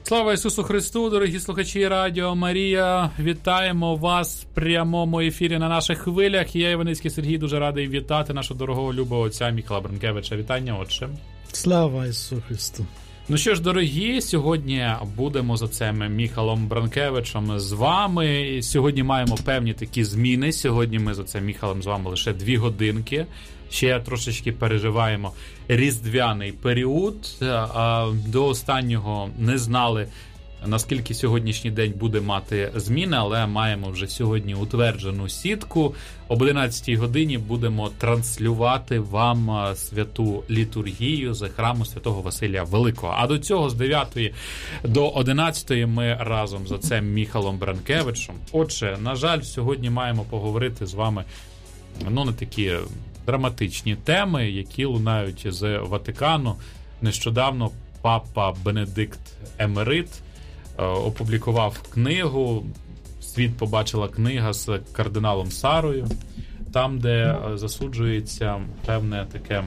Слава Ісусу Христу, дорогі слухачі Радіо Марія. Вітаємо вас в прямому ефірі на наших хвилях. Я, Іваницький Сергій, дуже радий вітати нашого дорогого любого отця Міхала Бранкевича. Вітання, отче. Слава Ісусу Христу. Ну що ж, дорогі, сьогодні будемо з отцем Міхалом Бранкевичем з вами. Сьогодні маємо певні такі зміни. Сьогодні ми з отцем Міхалом з вами лише 2 годинки. Ще трошечки переживаємо різдвяний період. До останнього не знали, наскільки сьогоднішній день буде мати зміни, але маємо вже сьогодні утверджену сітку. Об 11-й годині будемо транслювати вам святу літургію з храму святого Василія Великого. А до цього з 9 до 11 ми разом з отцем Міхалом Бранкевичем. Отже, на жаль, сьогодні маємо поговорити з вами на такі драматичні теми, які лунають з Ватикану. Нещодавно папа Бенедикт Емерит опублікував книгу, світ побачила книга з кардиналом Сарою, там, де засуджується певне таке,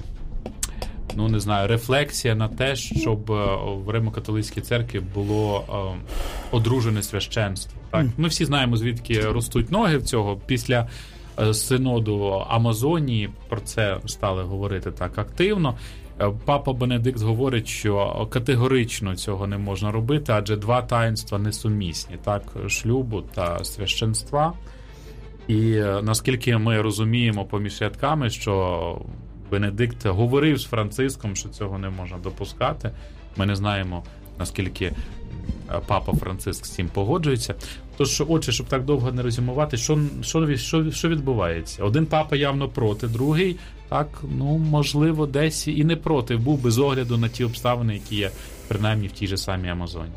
рефлексія на те, щоб в Римо-католицькій церкві було одружене священство. Так? Ми всі знаємо, звідки ростуть ноги в цього. Після синоду Амазонії про це стали говорити так активно. Папа Бенедикт говорить, що категорично цього не можна робити, адже 2 таїнства несумісні, так, шлюбу та священства. І наскільки ми розуміємо поміж рядками, що Бенедикт говорив з Франциском, що цього не можна допускати. Ми не знаємо, наскільки папа Франциск з цим погоджується. Тож, отже, щоб так довго не резюмувати, що відбувається? Один папа явно проти, другий, так, можливо, десь і не проти, був без огляду на ті обставини, які є, принаймні, в тій же самій Амазонii.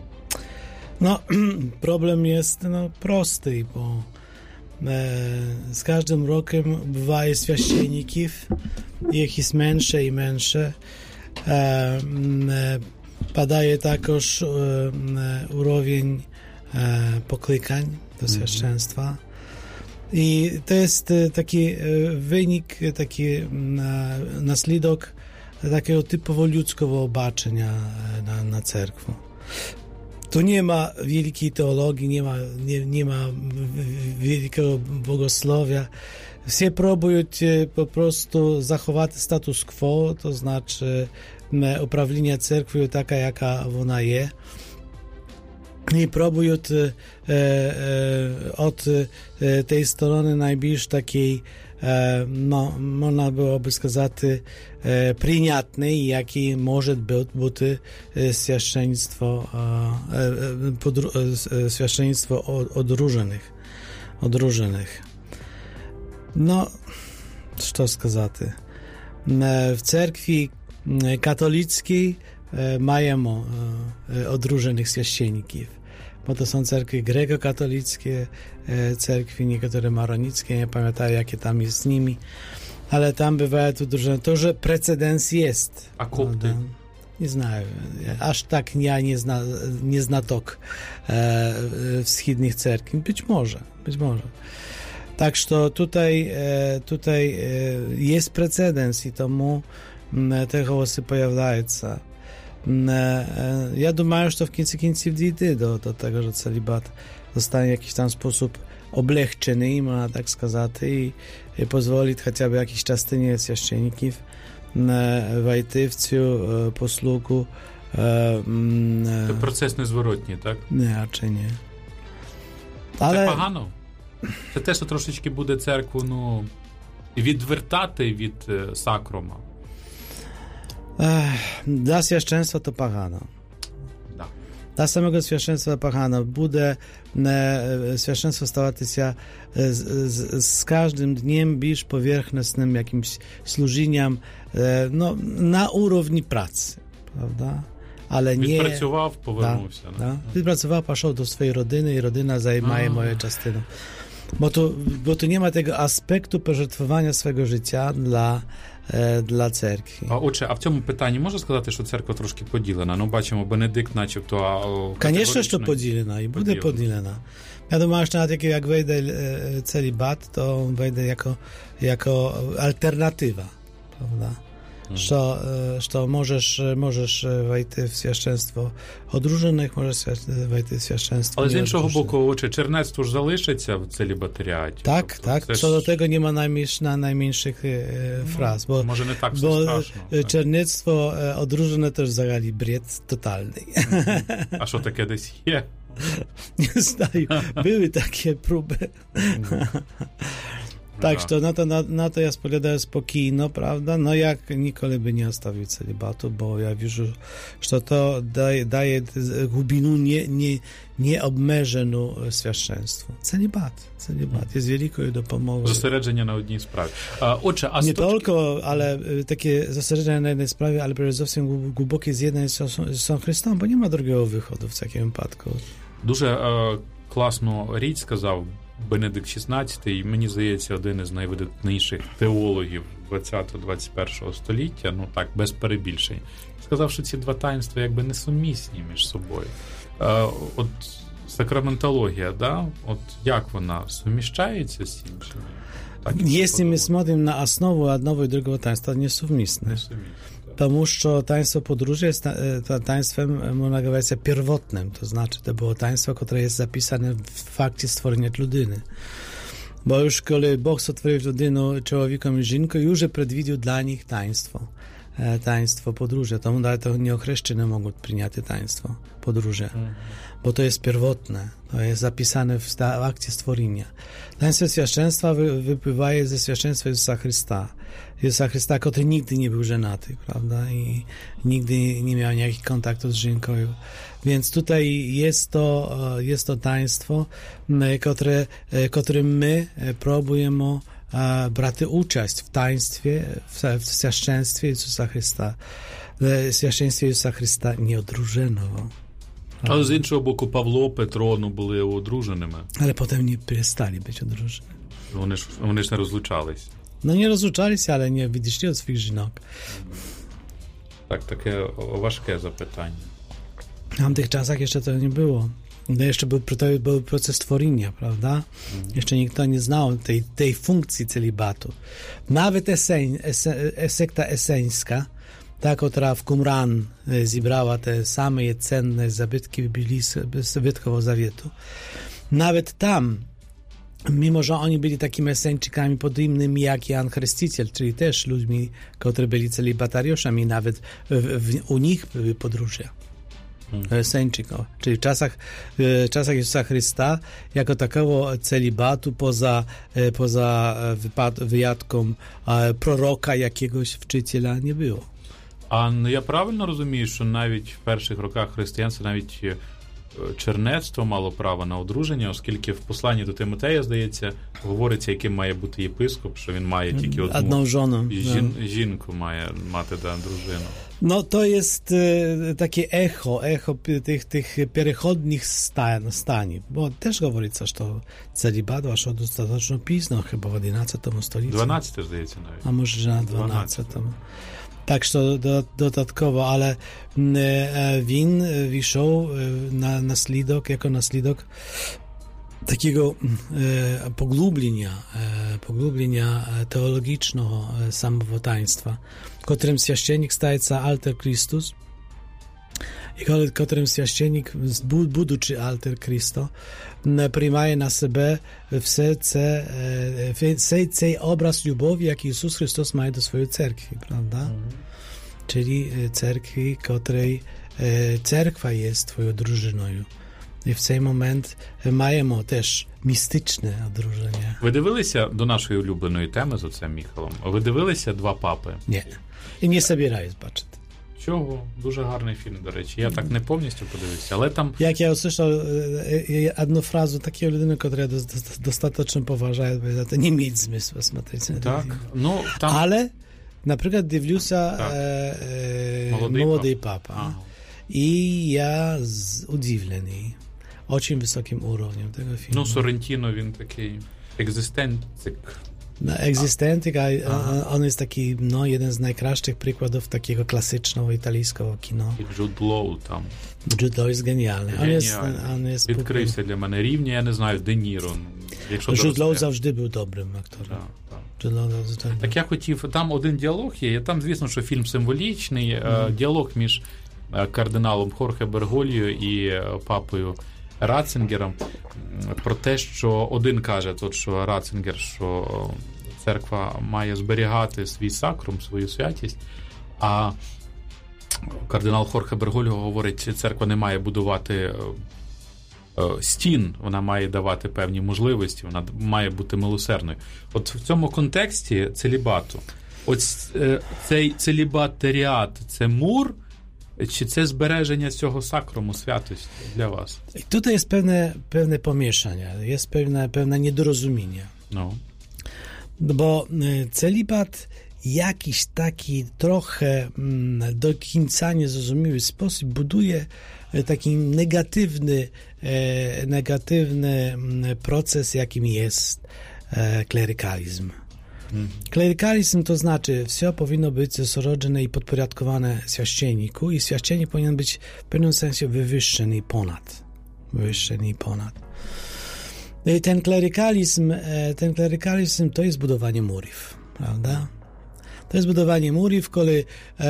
Problem jest prosty, bo z każdym rokiem bywają święcenników, ich jest mniejsze i mniejsze. Padaje також уровень poklikań do świadczenstwa. I to jest taki wynik, taki naslідок takiego typowo ludzkiego obaczenia na cerkwu. Tu nie ma wielkiej teologii, nie ma wielkiego bogosłowia. Всі пробують просто заховати статус кво, то значить управління церквою така, яка вона є. І пробують od tej strony najbliż takiej, można byłoby сказати, прийнятний, який може бути священництво одружених. Що сказати? В церкві katolickiej маємо одружених священників, bo to są cerkwie grekokatolickie, cerkwie niektóre maronickie, nie pamiętam jakie tam jest z nimi, ale tam bywa to, że precedens jest. A kopty? Nie znаю. Aż tak ja nie znatok wschodnich cerkwi. Być może. Tak, że tutaj jest precedens i tomu te głosy pojawiają. Ja думаю, że w końcu dojdzie do tego, że celibat zostanie w jakiś tam sposób облегчений, można tak сказać, i pozwolić chociażby jakiś czas tynie święcenników wejść w цю послугу. Це процес незворотній, так? Не, чи ні. Це погано? Це те, що трошечки буде церкву, відвертати від сакрума? Dla świadczeństwa to pagano. Da. Dla samego świadczeństwa pagano. Bude świadczeństwo stało się z każdym dniem bliż powierzchownym jakimś służeniem na urowni pracy, prawda? Ale nie... Відпрацював, повернувся. Да. Відпрацював, пішов до своєї родини, і родина займає мою частину. Bo tu nie ma tego aspektu pożертwowania swego życia dla церкви. А в цьому питанні можна сказати, що церква трошки поділена? Бачимо, Бенедикт начебто... Звісно, що поділена і буде поділена. Ja думаю, що навіть як вийде celibat, to wejdzie jako alternatywa, prawda? що можеш войти в священство одружених, можеш войти в священство Але з іншого неодружених. боку, отже, чернецтво ж залишиться в целібатаріаті. Так, Тобто, co do tego nie ma najmniejszych fraz, bo, Може не так все bo страшно. Так. czernictwo odróżne to już zagali bred totalny. А що таке десь є? Nie znаю, były takie próby. Tak, Tak. to na to ja spoglądam spokojno, prawda? No jak nikogo by nie ostawił celibatu, bo ja widzę, że to daje głębinu nieobmierzoną świadectwu. Celibat jest wielką dopomogą. Зосередження на одній справі. Отже, а Nie tylko, ale takie zosереджenie na jednej sprawie, ale przede wszystkim głębokie zjednanie z Chrystusem, bo nie ma drugiego wychodu w takim wypadku. Дуже класну річ сказав Бенедикт XVI, і мені здається, один із найвидатніших теологів 20-21 століття, ну так, без перебільшень. Сказав, що ці два таїнства якби несумісні між собою. От сакраментологія, да? От як вона суміщається з іншими? Так, Jeśli my смотрим на основу одного и другого таинства, несовместно. Тому що таїнство подорожі jest taństwem, można powiedzieć, pierwotnym, to znaczy to było taństwo, które jest zapisane w fakcie stworzenia ludyny. Bo już kiedy Bóg stworzył ludynę człowiekom i żynką, już predwidził dla nich taństwo podróży. Tomu dlatego nieochrzeszczeni mogą przyjąć taństwo podróży, bo to jest pierwotne, to jest zapisane w akcie stworzenia. Taństwo świadectwa wypływa ze świadectwa Jezusa Chrysta, który nigdy nie był żenaty, prawda, i nigdy nie miał jakich kontaktów z żynką. Więc tutaj jest to taństwo, którym my próbujemy brać udział w taństwie, w świadectwie Jezusa Chrysta. Świadectwie Jezusa Chrysta nieodróżniono. Але з іншого боку, Павло, Петро, були одруженими. Ale potem nie przestali być odróżnieni. Вони ж не розлучались. No nie rozluczali się, ale nie відійшли od swoich żynok. Так, таке важке запитання. W tamtych czasach jeszcze to nie było. No jeszcze był proces tworzenia, prawda? Jeszcze nikt nie znał tej funkcji celibatu. Nawet sekta eseńska, ta, która w Qumran zebrała te same cenne zabytki Zabytkowego Zawietu, nawet tam, mimo że oni byli takimi eseńczykami podobnymi jak Jan Chrzciciel, czyli też ludźmi, którzy byli celibatariuszami, nawet u nich były podróże. Eseńczyków. Czyli w czasach Jezusa Chrysta jako takiego celibatu poza wyjątkiem proroka jakiegoś wczyciela nie było. А я правильно розумію, що навіть в перших роках християнства навіть чернецтво мало право на одруження, оскільки в посланні до Тимотея, здається, говориться, яким має бути єпископ, що він має тільки одну жінку має мати, дружину. No to jest takie echo tych переходних станів. Bo też mówi coś, to celibat waszło dostatecznie późno, chyba w XI stuleciu. 12, zdaється навіть. A może na 12. Tak, że dodatkowo, ale win wyszł jako naslidok takiego pogłębienia teologicznego samowotaństwa, którym święcennik staje się alter Chrystus i którym święcennik, будучи alter Chrysto, przyjmuje na siebie цей obraz любові, jaki Jezus Chrystus ma do swojej cerkwi, prawda? Czyli cerkwi, której cerkwa jest twoją drużyną. І в цей момент маємо теж містичне одруження. Ви дивилися до нашої улюбленої теми з отцем Міхалом? Ви дивилися «Два папи»? Ні. І не збираюсь бачити. Чого? Дуже гарний фільм, до речі. Я так не повністю подивився, але там... Як я услышав одну фразу такі людини, яку я достатньо поважаю, це не має змислу смотрети. Так, ну там... Але, наприклад, дивлюся «Молодий папа». Ага. І я удивлений очень високим уровнем tego filmu. Ну, Соррентіно, він такий екзистентик. Egzystentyk, on jest taki, jeden z najkraszczych przykładów takiego klasycznego italijskiego kino. І Джуд Лоу там. Jude Law jest genialny. On jest відкрився для мене рівня, я не знаю, Де Ніро. Jude Law zawsze był dobrym aktorem. Так. Так я хотів, там один діалог є, там, звісно, що фільм символічний, діалог між кардиналом Хорхе Бергольо і папою Ратцингером про те, що один каже, що Ратцингер, що церква має зберігати свій сакрум, свою святість, а кардинал Хорхе Бергольо говорить, церква не має будувати стін, вона має давати певні можливості, вона має бути милосердною. От в цьому контексті целібату, цей целібатаріат – це мур, чи це збереження цього сакруму святості для вас? Tutaj jest pewne pomieszanie, jest pewne niedorozumienie. No. Bo celibat jakiś taki trochę do końca niezrozumiały sposób buduje taki negatywny proces, jakim jest klerykalizm. Klerykalizm to znaczy, wszystko powinno być zesrodzone i podporządkowane święcenniku i święcennik powinien być w pewnym sensie wywyższony i ponad. I ten klerykalizm to jest budowanie murów, prawda? To jest budowanie murów, kiedy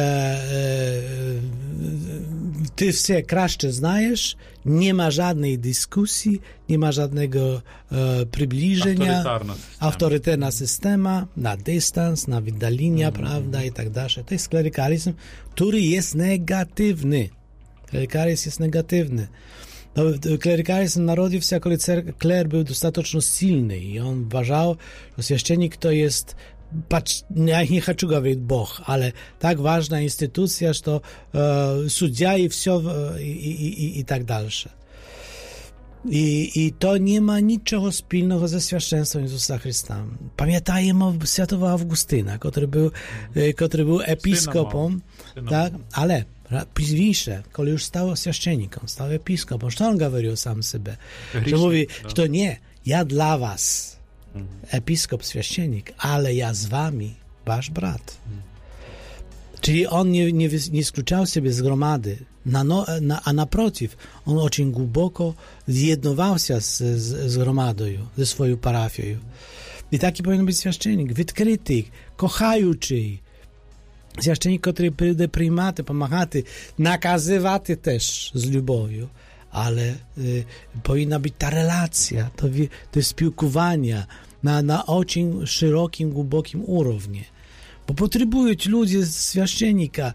ty wszystko краще znajesz, nie ma żadnej dyskusji, nie ma żadnego przybliżenia, autorytarna systema, na dystans, na wydalenia, prawda, i tak dalej. To jest klerykalizm, który jest negatywny. Klerykalizm jest negatywny. No, klerykalizm narodził się, kiedy kler był dostatecznie silny i on uważał, że święcennik to jest ja nie chcę mówić Bóg, ale tak ważna instytucja, że to sędzia i wszystko i tak dalej. I to nie ma niczego wspólnego ze świadectwem Jezusa Chrystusa. Pamiętajmy świętego Augustyna, który był episkopą, tak? Ale później, kiedy już stał święcennikiem, stał episkopą, co on mówił sam sobie? Że mówi, że nie, ja dla was episkop, święcennik, ale ja z wami, wasz brat. Czyli on nie skluczał siebie z gromady, a naprotiv, on очень głęboko zjednował się z gromadą, ze swoją parafią. I taki powinien być święcennik, відкритий, kochaючий, święcennik, który będzie przyjmować, pomagać, nakazywać też z любов'ю. Ale powinna być ta relacja, to spілкування na очень szerokim, głębokim urownie. Bo potrzebują ludzie święcennika.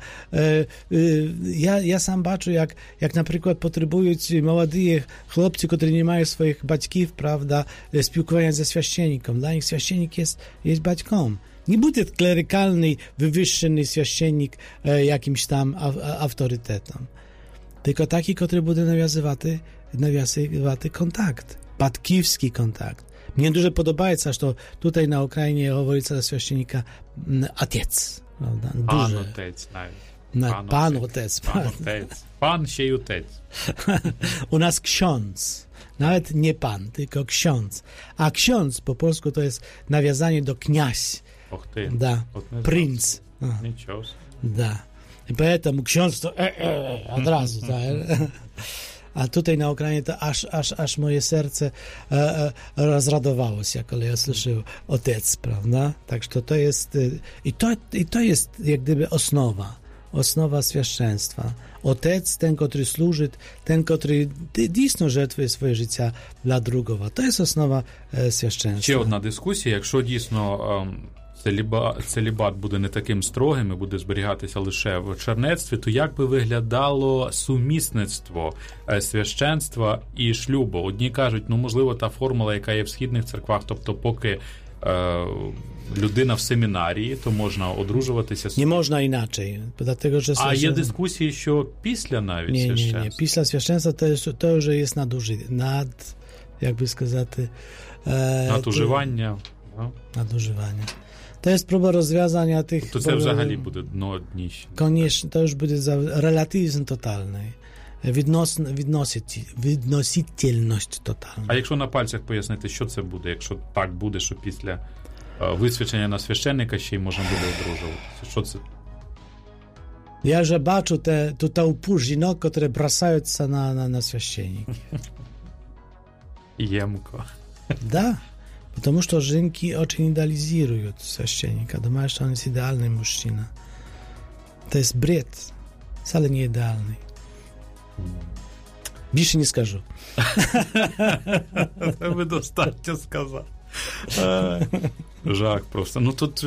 Ja sam baczę, jak na przykład potrzebują młodzi chłopcy, którzy nie mają swoich baćków, prawda, spілкування ze święcennikiem. Dla nich święcennik jest baćką. Nie będzie klerykalny, wywyższony święcennik jakimś tam autorytetem. Tylko taki, który będzie nawiązywać kontakt, batkiwski kontakt. Mnie дуже подобається, що тут на Україні говориться за священника отець, правда? Пан отець, навіть. Пан отець. Пан ще й отець. U nas ksiądz. Nawet nie pan, tylko ksiądz. A ksiądz po polsku to jest nawiązanie do kniaź. Och ty. Da. Princ. Нічого. Da. I поэтому ksiądz to od razu, tak? A tutaj na Ukrainie to aż moje serce rozradowało się, kiedy ja słyszałem otec, prawda? Także to jest i to jest jak gdyby osnowa świadectwa. Otec, ten, który służy, ten, który dійсно жертвує своє життя dla drugiego. To jest osnowa świadectwa. Ще одна дискусія, якщо дійсно целібат буде не таким строгим і буде зберігатися лише в чернецтві, то як би виглядало сумісництво священства і шлюбу? Одні кажуть, можливо, та формула, яка є в східних церквах, тобто поки людина в семінарії, то можна одружуватися. Не можна іначе. А є дискусії, що після навіть священства? Ні. Після священства то вже є як би сказати... Nadużywania. Nadużywania. To jest próba rozwiązania tych... To взагалі буде дно дніще. Koniecznie, to już będzie relatywizm totalny. Відносительність totalna. А якщо на пальцях пояснити, що це буде, якщо так буде, що після висвячення на священника ще й можна буде одружуватися? Що це? Ja że baczę te upór żinok, które brasаются na священники. Ємко. Да. Потому что жінки очень идеализируют священника, думают, что он идеальный мужчина. To jest бред, wcale nie idealny. Більше не скажу. Ви достатньо сказали. Жах просто.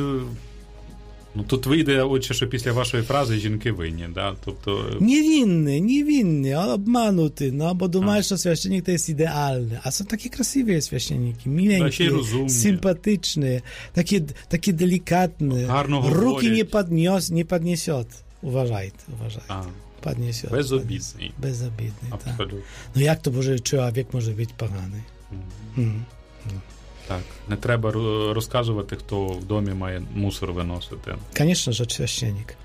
Тут вийде, отже, що після вашої фрази жінки винні, да? Тобто... Niewinny, obmanuty, no, bo думаешь, że święcennik to jest idealny. A są takie krasiwe święcenniki, mileńkie, sympatyczne, takie delikatne. Ruki nie podniesiot. Uważajcie. Podniesiot. Безобідний. Безобідний, так. Ну як то Божий чоловік може бути поганий? Так, не треба розказувати, хто в домі має мусор виносити. Звісно, що священник.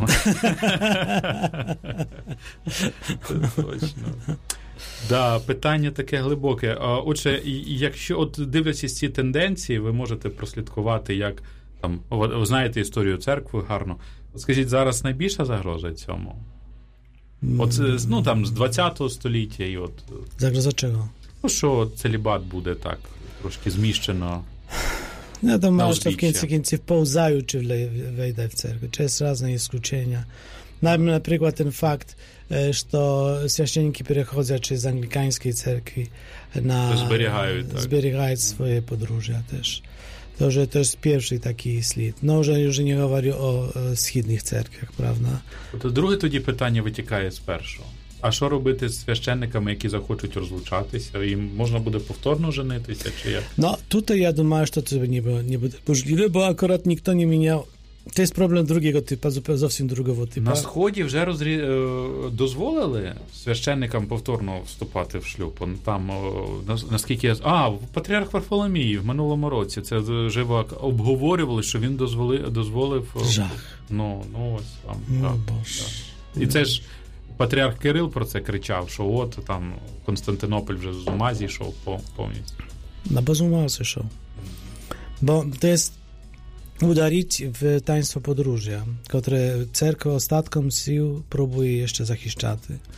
Точно. Да, питання таке глибоке. Отже, якщо от дивлячись ці тенденції, ви можете прослідкувати, як там, ви знаєте історію церкви гарно. Скажіть, зараз найбільша загроза цьому? От, ну, там, з 20-го століття і от... Загроза чого? Ну, що целібат буде так, трошки зміщено. Ja to mało, że w końcu pełzają, czy wejdę w cerkiew. To jest różne isключения. Na przykład ten fakt, że święcienniki przechodzą czy z anglikańskiej cerkwi na... Zbiegają swoje podróże też. To, że to jest pierwszy taki slід. No, już nie mówię o східних cerkwiach, prawda? To drugie тоді питання витікає з першого. А що робити з священниками, які захочуть розлучатися? Їм можна буде повторно женитися, чи як? No, tutaj ja думаю, że to nie będzie możliwe, bo akurat nikt nie miał. To jest problem drugiego typu, зовсім другого типу. На Сході вже дозволили священникам повторно вступати в шлюб. Там, наскільки я... патріарх Варфоломій в минулому році це живо обговорювали, що він дозволив... Жах. Ну ось там. Боже. І це ж патріарх Кирил про це кричав, що от там Константинополь вже з ума зійшов повністю. Bo z uма zeszł. Bo to jest udarić w taństwo podróżia, które cerkwa ostatkom sił próbuje jeszcze zahiszczać.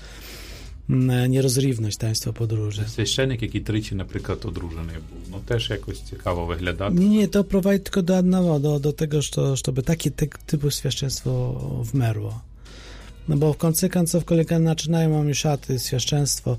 Нерозрівність таїнства подорожжя. Священник, який тричі, наприклад, одружений був. Ну, теж якось цікаво виглядати. Nie, to prowadzi tylko do jednego, do tego, żeby taki typu świadectwo wmerło. No bo w końcu końców kolegami zaczynają mieszać świadectwo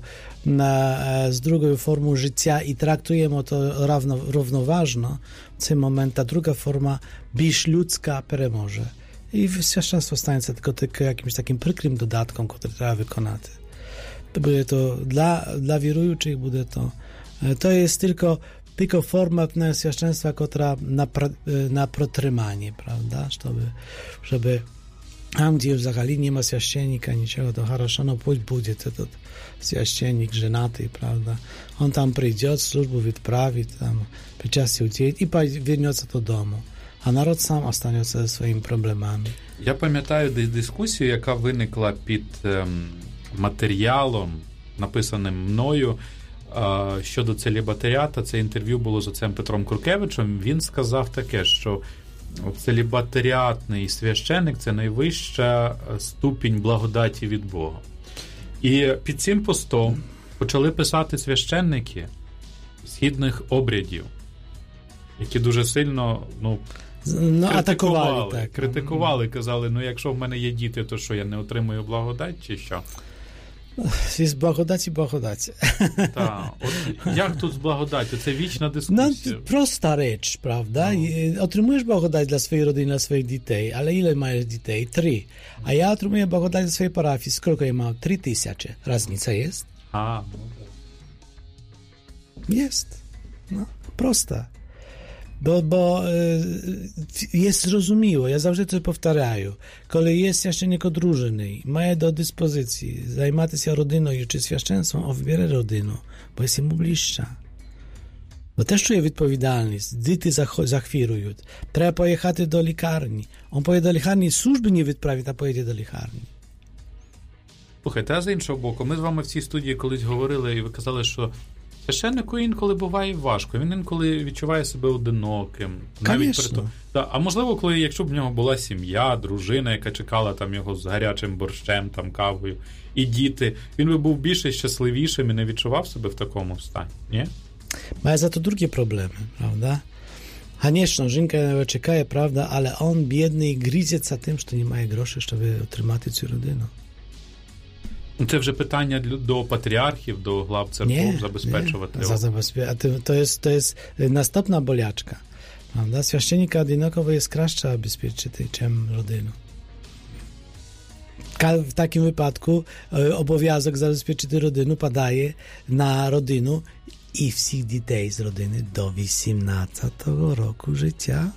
z drugą formą życia i traktujemy to równoważno. W tym momencie ta druga forma, biś ludzka, peremoże. I świadectwo stanie się tylko jakimś takim przykrym dodatkiem, który trzeba wykonać. To będzie to dla wierujących, będzie to jest tylko forma świadectwa, która na protrzymanie, prawda? Żeby tam, gdzie взагалі nie ma święcennika, niczego, to хорошо, no pójdź będzie ten święcennik żonaty, prawda? On tam przyjdzie, służbę wyprawi, tam czas się udzieli i wróci do domu. А народ сам останеться зі своїми проблемами. Я пам'ятаю дискусію, яка виникла під матеріалом, написаним мною, щодо целібатаріата. Це інтерв'ю було з отцем Петром Куркевичем. Він сказав таке, що целібатаріатний священик – це найвища ступінь благодаті від Бога. І під цим постом почали писати священники східних обрядів, які дуже сильно, критикували, казали, якщо в мене є діти, то що, я не отримую благодать, чи що? Є благодать і благодать. Так, от як тут з благодаттю? Це вічна дискусія. Проста річ, правда? Отримуєш благодать для своєї родини, для своїх дітей, але ile маєш дітей? 3. А я отримую благодать для своєї парафії. Скільки я мав? 3000. Разниця є? Є. Prosta. Bo jest zrozumiałe. Ja zawsze to powtarzam. Kiedy jest święcennik odróżny, ma do dyspozycji zajmować się rodziną i czy święcenstwem, on wybiera rodzinę, bo jest mu bliższa. Bo też czuje odpowiedzialność. Dzieci zachwirują. Trzeba pojechać do lekarni. On pojedzie do lekarni, służby nie wyprawi, a pojedzie do lekarni. Слухайте, а з іншого боку, ми з вами в цій студії колись говорили, і ви казали, що священнику інколи буває важко. Він інколи відчуває себе одиноким. Звісно. А можливо, якщо б в нього була сім'я, дружина, яка чекала там його з гарячим борщем, там, кавою, і діти, він би був більше щасливішим і не відчував себе в такому стані, ні? Має зато другі проблеми, правда? Звісно, жінка його чекає, правда, але він, бідний, грізеться тим, що не має грошей, щоб отримати цю родину. Це вже питання до патріархів, до глав церков забезпечувати. To jest następna bolячка. Prawda? Święcennika одинаково jest краще забезпечити, чим родину. W takim wypadku obowiązek zabezpieczyć rodzinę padaje na rodzinę i wszystkich dzieci z rodziny do 18 roku życia.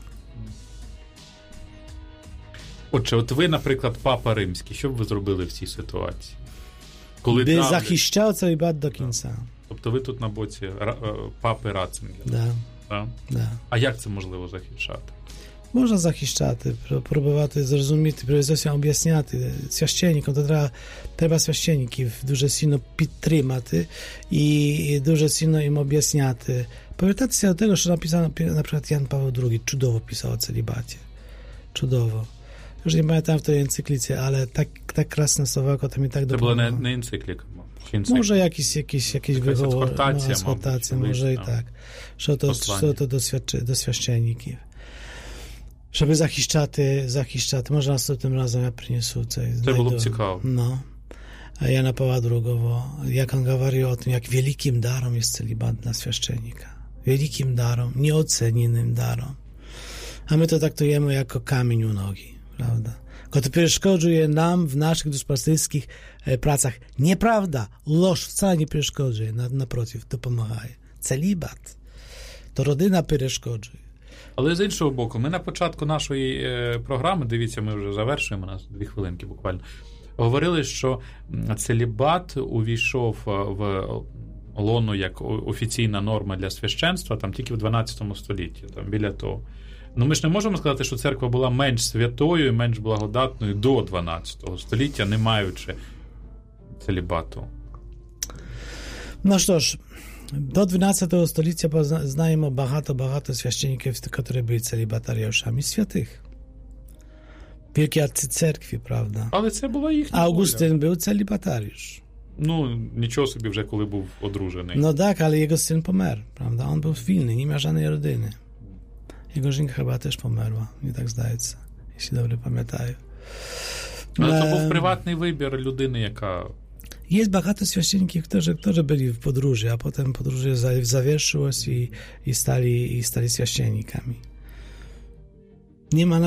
Отже, от ви, наприклад, Папа Римський, що б ви зробили в цій ситуації? Коли by захищав celibat do końca. Тобто ви тут на боці папи Ратцингера. Да. А як це можливо захищати? Можна захищати, пробувати зрозуміти, призовсім об'ясняти священникам. То треба священників дуже сильно підтримати і дуже сильно їм об'ясняти. Повертатися до того, що написано, наприклад, Jan Paweł II чудово писав о целібаті. Чудово. Już nie pamiętam w tej encyklice, ale tak krasne słowa, to mi tak dopowiedział. To była nie encyklika. Może jakieś wywoły, eksportacja, może i tak. Що to do święcenników. Żeby захищати. Może następnym razem ja przyniosę coś. To byłoby ciekawe. No. A Jana Pawła II, jak on mówił o tym, jak wielkim darem jest celibat dla święcennika. Wielkim darem, nieocenionym darem. A my to traktujemy jako kamień u nogi. Prawda? Który przeszkodzuje nam w naszych duszpasterskich pracach. Nieprawda, ложь wcale nie przeszkodzuje, naprotiv, to pomaga. Celibat. То родина перешкоджує. Але з іншого боку, ми на початку нашої програми, дивіться, ми вже завершуємо, у нас 2 хвилинки буквально, говорили, що целібат увійшов в лоно як офіційна норма для священства там тільки в 12 столітті, там біля того. Ну, ми ж не можемо сказати, що церква була менш святою і менш благодатною до 12 століття, не маючи целібату. No cóż, do XII stulecia znajemy багато священників, які були цelibatariuszami świętych. Wielkie atcy cerkwi, prawda? Але це була їхня Augustyn był celibatariusz. Ну, нічого собі вже, коли був одружений. No tak, ale jego syn pomerł, prawda? On był wilny, nie miał żadnej rodziny. Jego żonka chyba też pomerła, nie tak zdaється, jeśli dobrze pamiętają. Ale to був приватний вибір людини, яка... Jest багато święcenników, którzy byli w podróży, a potem podróże zawieszyło się i stali święcennikami. Nie ma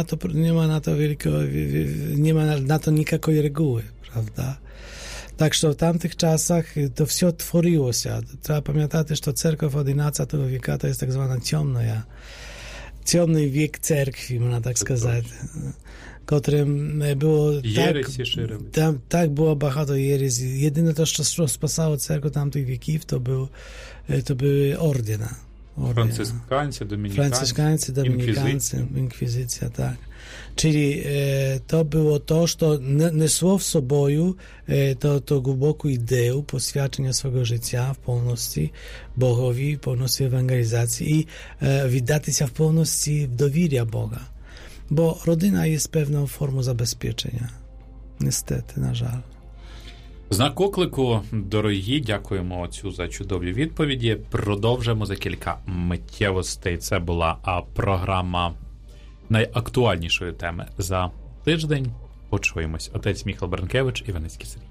na to nikakiej reguły, prawda? Tak, że w tamtych czasach to wszystko tworzyło się. Trzeba pamiętać, że cerkiew XI wieku to jest tak zwana ciemny wiek cerkwi, można tak сказати. Którym było tak było багато єрезі. Jedyne to, co spasało cerkiew tamtych wieków, to były ordyna. Franciszkańcy, dominikancy, inkwizycja, tak. Czyli to było to, co niosło w sobою to głęboką ideę poświadczenia swojego życia w pełności Bogowi, w pełności ewangelizacji i wydać się w pełności dowierzenia Boga. Bo rodzina jest pewną formą zabezpieczenia. Niestety, na żal. Знак оклику, дорогі, дякуємо отцю за чудові відповіді. Продовжимо за кілька миттєвостей. Це була програма найактуальнішої теми за тиждень. Почуємось. Отець Міхал Бранкевич, Іваницький Сергій.